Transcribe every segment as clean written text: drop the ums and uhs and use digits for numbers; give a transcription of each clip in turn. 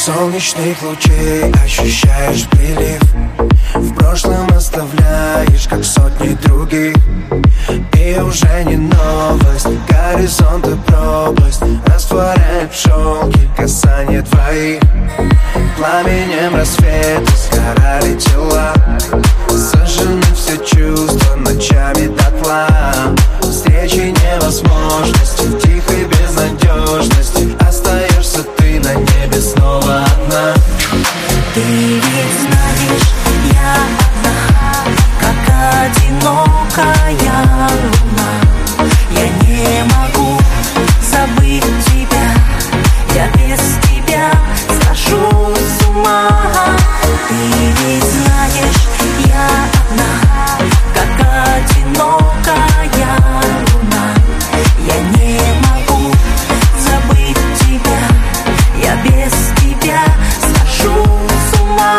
Солнечных лучей ощущаешь прилив. В прошлом оставляешь, как сотни других. И уже не новость, горизонт и пропасть растворяет в шелке касание твоих. Пламенем рассвета сгорали тела, сожжены все чувства ночами дотла. Встречи невозможности, в тихой безнадежности остаешься ты на небе снова одна. Ты ведь знаешь, я одна, как одинокая луна. Я не могу забыть тебя, я без тебя схожу с ума. Ты ведь знаешь, я одна, как одинокая луна. Я не могу забыть тебя, я без тебя схожу с ума.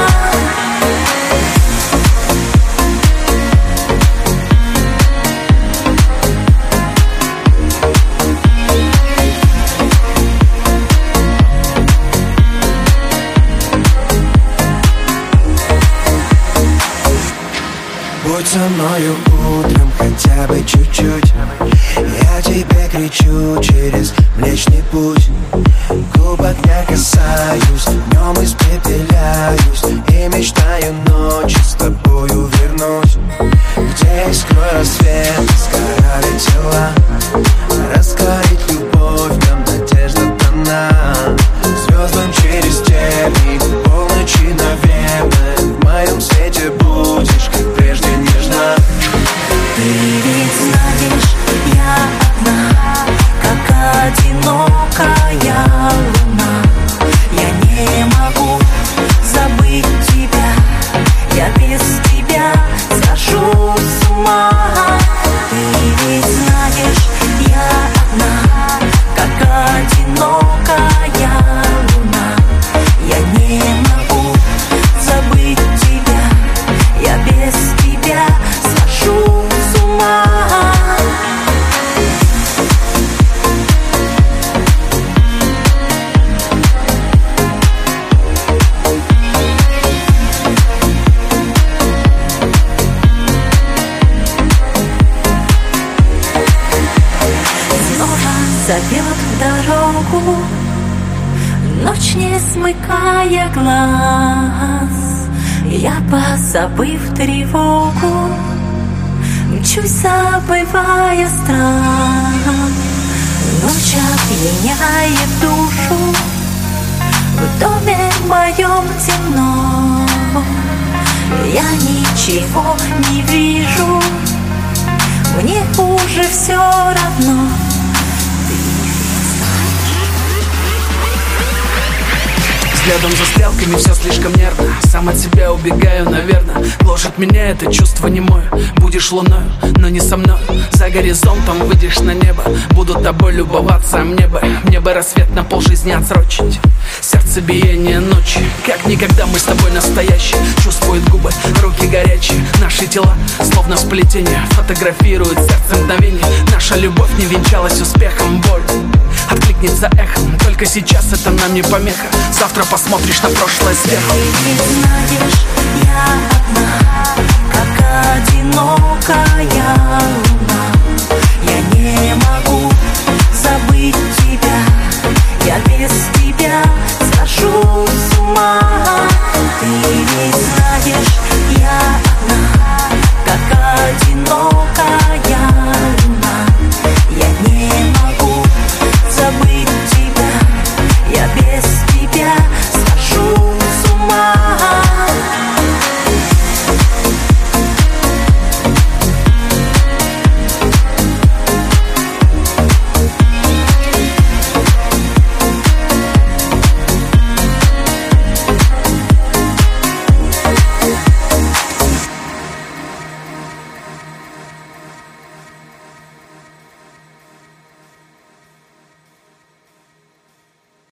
Будь со мною утром хотя бы чуть-чуть. Я тебе кричу через Млечный Путь. Губ огня касаюсь, днем испепеляюсь и мечтаю ночью с тобою вернуть. Где искрой рассвета сгорали тела, раскорить любовь, там надежда дана. Звездам через темень, полночи, наверное, в моем свете будешь, как прежде, нежна. Ты ведь знаешь, я одна, как одинокая луна. Я не могу забыть тебя, я без тебя схожу с ума. Ты ведь знаешь, я одна, как одинокая луна. Я не могу забыть тебя, я без тебя схожу с ума. Снова зовет в дорогу, ночь не смыкая глаз. Я, позабыв тревогу, мчусь, забывая страх. Ночь опьяняет душу, в доме моем темно. Я ничего не вижу, мне уже все равно. Взглядом за стрелками все слишком нервно. Сам от себя убегаю, наверное. Гложет меня это чувство немое. Будешь луною, но не со мной. За горизонтом выйдешь на небо. Буду тобой любоваться, мне бы рассвет на полжизни отсрочить. Сердцебиение ночи, как никогда мы с тобой настоящие. Чувствуют губы, руки горячие. Наши тела, словно сплетение, фотографируют сердце мгновение. Наша любовь не венчалась успехом, боль откликнется эхом. Только сейчас это нам не помеха. Завтра посмотришь на прошлое сверху. Ты ведь знаешь, я одна, как одинокая луна. Я не могу забыть тебя,